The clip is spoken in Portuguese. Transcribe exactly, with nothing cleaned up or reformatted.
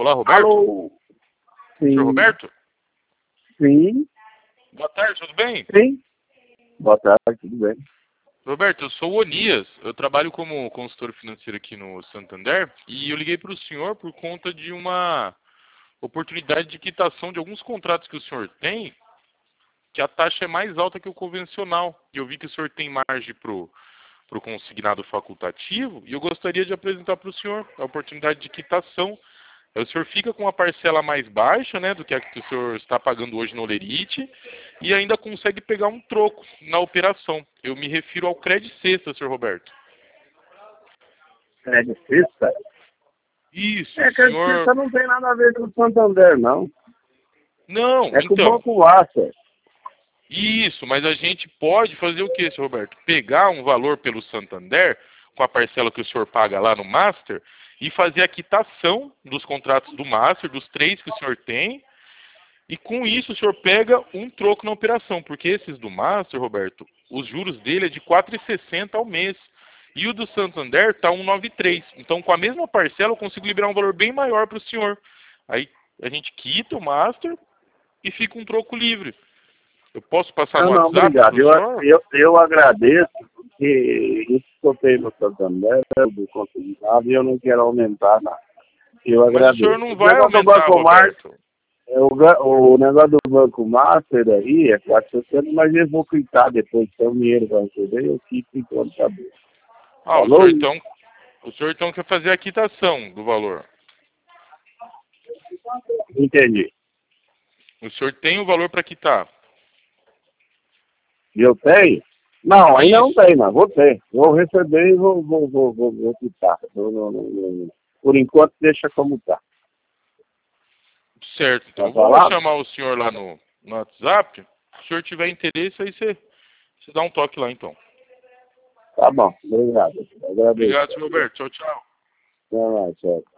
Olá, Roberto. Alô? Sim. Senhor Roberto? Sim. Boa tarde, tudo bem? Sim. Boa tarde, tudo bem. Roberto, eu sou o Onias. Eu trabalho como consultor financeiro aqui no Santander e eu liguei para o senhor por conta de uma oportunidade de quitação de alguns contratos que o senhor tem, que a taxa é mais alta que o convencional. E eu vi que o senhor tem margem para o consignado facultativo e eu gostaria de apresentar para o senhor a oportunidade de quitação. O senhor fica com uma parcela mais baixa, né, do que a que o senhor está pagando hoje no Olerite e ainda consegue pegar um troco na operação. Eu me refiro ao Crédito Sexta, senhor Roberto. Crédito Sexta? Isso, É, o Crédito senhor... Sexta não tem nada a ver com o Santander, não. Não, É com o então... Banco Master. Isso, mas a gente pode fazer o que, senhor Roberto? Pegar um valor pelo Santander, com a parcela que o senhor paga lá no Master, e fazer a quitação dos contratos do Master, dos três que o senhor tem, e com isso o senhor pega um troco na operação, porque esses do Master, Roberto, os juros dele é de quatro vírgula sessenta ao mês, e o do Santander está um vírgula noventa e três. Então, com a mesma parcela, eu consigo liberar um valor bem maior para o senhor. Aí a gente quita o Master e fica um troco livre. Eu posso passar Não, no não, WhatsApp obrigado. para o Eu, senhor? eu, eu agradeço, porque isso que eu tenho no Santander, do consignado, e eu não quero aumentar nada. Eu Mas o senhor agradeço. não O vai negócio do aumentar, Banco Master, Roberto. é, o, ga- o negócio do Banco Master aí é quatrocentos, mas eu vou quitar depois, se o dinheiro vai receber, eu quito enquanto saber. Ah, o Falou? senhor então, o senhor então quer fazer a quitação do valor. Entendi. O senhor tem o valor para quitar. E eu tenho? Não, ainda não Isso. tenho, mas vou ter. Vou receber e vou, vou, vou, vou, vou quitar. Não, não, não, não. Por enquanto, deixa como está. Certo. Então Tá eu vou falado? chamar o senhor lá no, no WhatsApp. Se o senhor tiver interesse, aí você, você dá um toque lá então. Tá bom, obrigado. Agradeço. Obrigado, senhor Roberto. Tchau, tchau. Até mais, tchau.